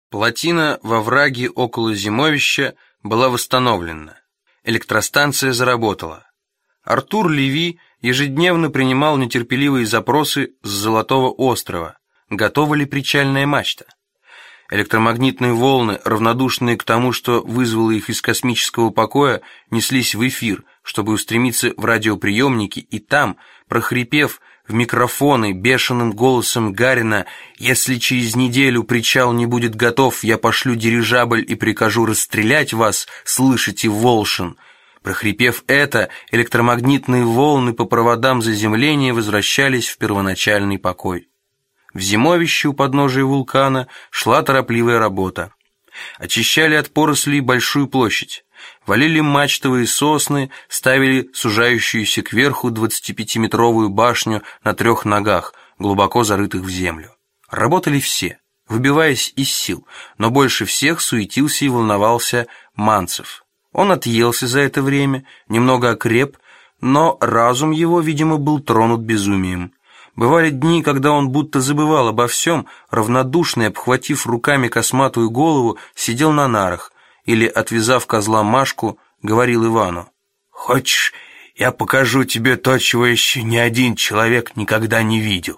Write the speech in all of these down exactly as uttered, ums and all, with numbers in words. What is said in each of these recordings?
Плотина во враге около зимовища была восстановлена. Электростанция заработала. Артур Леви ежедневно принимал нетерпеливые запросы с Золотого острова. Готова ли причальная мачта? Электромагнитные волны, равнодушные к тому, что вызвало их из космического покоя, неслись в эфир, чтобы устремиться в радиоприемники, и там, прохрипев в микрофоны бешеным голосом Гарина: «Если через неделю причал не будет готов, я пошлю дирижабль и прикажу расстрелять вас, слышите, Волшин!» Прохрипев это, электромагнитные волны по проводам заземления возвращались в первоначальный покой. В зимовище у подножия вулкана шла торопливая работа. Очищали от порослей большую площадь, валили мачтовые сосны, ставили сужающуюся кверху двадцатипятиметровую башню на трех ногах, глубоко зарытых в землю. Работали все, выбиваясь из сил, но больше всех суетился и волновался Манцев. Он отъелся за это время, немного окреп, но разум его, видимо, был тронут безумием. Бывали дни, когда он будто забывал обо всем, равнодушный, обхватив руками косматую голову, сидел на нарах или, отвязав козла Машку, говорил Ивану: «Хочешь, я покажу тебе то, чего еще ни один человек никогда не видел?»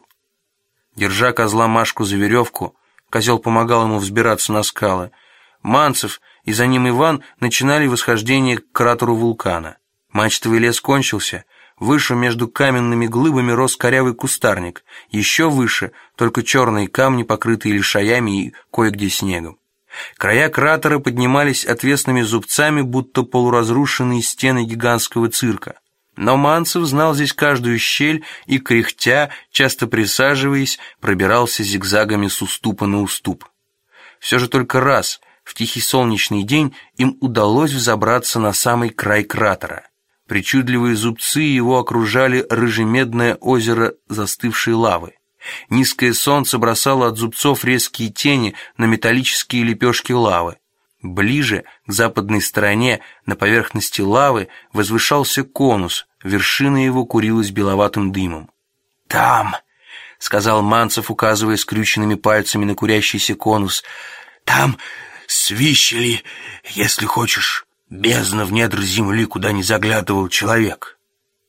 Держа козла Машку за веревку, козел помогал ему взбираться на скалы, Манцев и за ним Иван начинали восхождение к кратеру вулкана. Мачтовый лес кончился. Выше между каменными глыбами рос корявый кустарник, еще выше только черные камни, покрытые лишаями и кое-где снегом. Края кратера поднимались отвесными зубцами, будто полуразрушенные стены гигантского цирка. Но Манцев знал здесь каждую щель и, кряхтя, часто присаживаясь, пробирался зигзагами с уступа на уступ. Все же только раз, в тихий солнечный день, им удалось взобраться на самый край кратера. Причудливые зубцы его окружали рыжемедное озеро застывшей лавы. Низкое солнце бросало от зубцов резкие тени на металлические лепешки лавы. Ближе, к западной стороне, на поверхности лавы, возвышался конус, вершина его курилась беловатым дымом. «Там», — сказал Манцев, указывая скрюченными пальцами на курящийся конус, — «там свищели, если хочешь, бездна в недр земли, куда не заглядывал человек.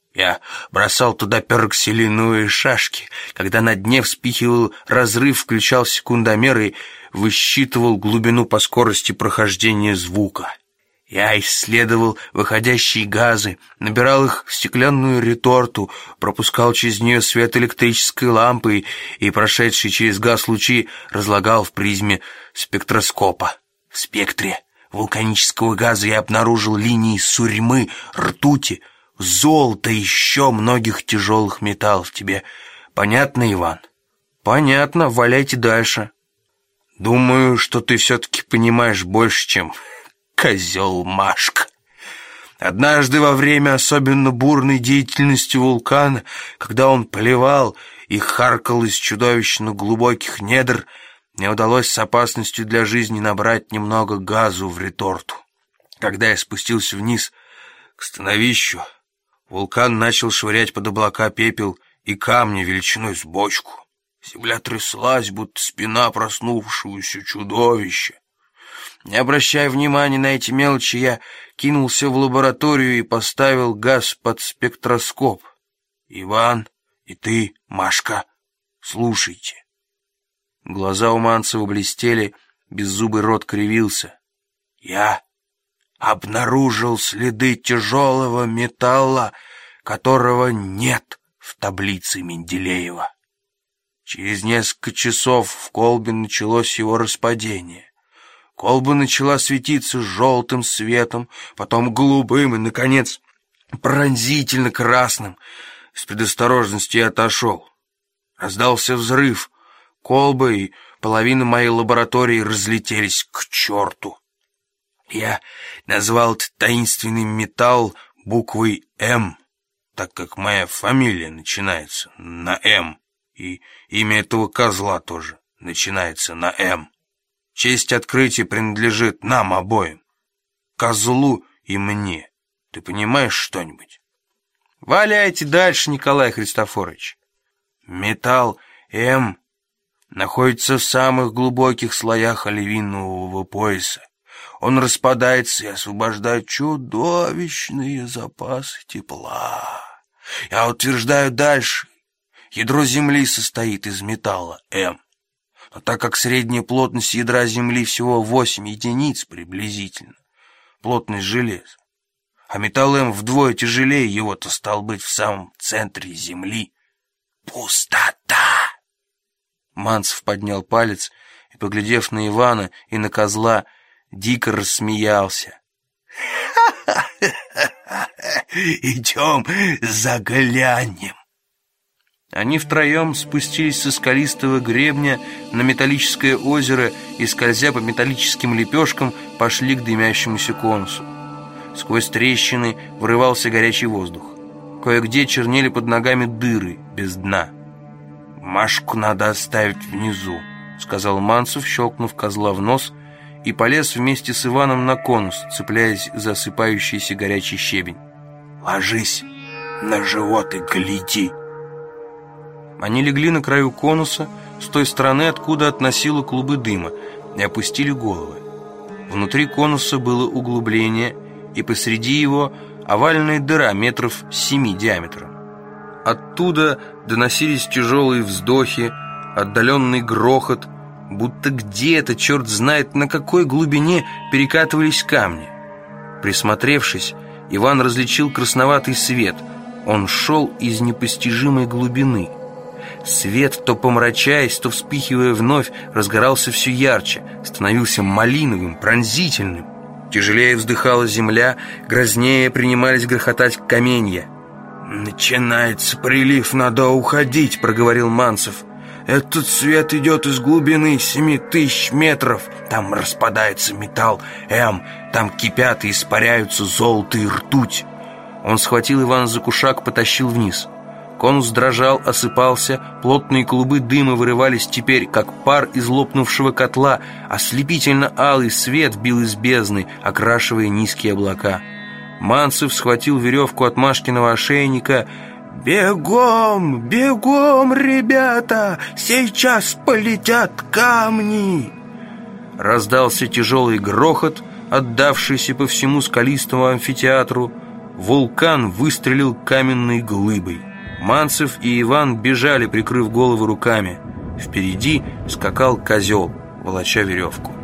Я бросал туда пероксилиновые шашки, когда на дне вспихивал разрыв, включал секундомер и высчитывал глубину по скорости прохождения звука. Я исследовал выходящие газы, набирал их в стеклянную реторту, пропускал через нее свет электрической лампы и прошедшие через газ лучи разлагал в призме спектроскопа. В спектре вулканического газа я обнаружил линии сурьмы, ртути, золота и еще многих тяжелых металлов. Тебе понятно, Иван?» «Понятно, валяйте дальше». «Думаю, что ты все-таки понимаешь больше, чем козел Машка. Однажды во время особенно бурной деятельности вулкана, когда он плевал и харкал из чудовищно глубоких недр, мне удалось с опасностью для жизни набрать немного газу в реторту. Когда я спустился вниз к становищу, вулкан начал швырять под облака пепел и камни величиной с бочку. Земля тряслась, будто спина проснувшегося чудовища. Не обращая внимания на эти мелочи, я кинулся в лабораторию и поставил газ под спектроскоп. Иван и ты, Машка, слушайте». Глаза у Манцева блестели, беззубый рот кривился. «Я обнаружил следы тяжелого металла, которого нет в таблице Менделеева. Через несколько часов в колбе началось его распадение. Колба начала светиться желтым светом, потом голубым и, наконец, пронзительно красным. С предосторожности я отошел. Раздался взрыв. Колба и половина моей лаборатории разлетелись к черту. Я назвал этот таинственный металл буквой «М», так как моя фамилия начинается на «М», и имя этого козла тоже начинается на «М». Честь открытия принадлежит нам обоим, козлу и мне. Ты понимаешь что-нибудь? «Валяйте дальше, Николай Христофорович». Металл «М» находится в самых глубоких слоях оливинового пояса. Он распадается и освобождает чудовищные запасы тепла. Я утверждаю дальше. Ядро Земли состоит из металла М. Но так как средняя плотность ядра Земли всего восемь единиц приблизительно, плотность железа, а металл М вдвое тяжелее его, то стал быть в самом центре Земли пустота. Манцев поднял палец и, поглядев на Ивана и на козла, дико рассмеялся. «Идем заглянем». Они втроем спустились со скалистого гребня на металлическое озеро и, скользя по металлическим лепешкам, пошли к дымящемуся конусу. Сквозь трещины вырывался горячий воздух. Кое-где чернели под ногами дыры без дна. «Машку надо оставить внизу», — сказал Манцев, щелкнув козла в нос, и полез вместе с Иваном на конус, цепляясь за осыпающийся горячий щебень. «Ложись на живот и гляди». Они легли на краю конуса, с той стороны, откуда относило клубы дыма, и опустили головы. Внутри конуса было углубление, и посреди его овальная дыра метров семи диаметром. Оттуда доносились тяжелые вздохи, отдаленный грохот, будто где-то, черт знает на какой глубине, перекатывались камни. Присмотревшись, Иван различил красноватый свет. Он шел из непостижимой глубины. Свет, то помрачаясь, то вспыхивая вновь, разгорался все ярче, становился малиновым, пронзительным. Тяжелее вздыхала земля, грознее принимались грохотать каменья. «Начинается прилив, надо уходить», — проговорил Манцев. «Этот свет идет из глубины семи тысяч метров. Там распадается металл М, там кипят и испаряются золото и ртуть». Он схватил Ивана за кушак, потащил вниз. Конус дрожал, осыпался, плотные клубы дыма вырывались теперь, как пар из лопнувшего котла, ослепительно-алый свет бил из бездны, окрашивая низкие облака. Манцев схватил веревку от Машкиного ошейника. «Бегом, бегом, ребята! Сейчас полетят камни!» Раздался тяжелый грохот, отдавшийся по всему скалистому амфитеатру. Вулкан выстрелил каменной глыбой. Манцев и Иван бежали, прикрыв головы руками. Впереди скакал козел, волоча веревку.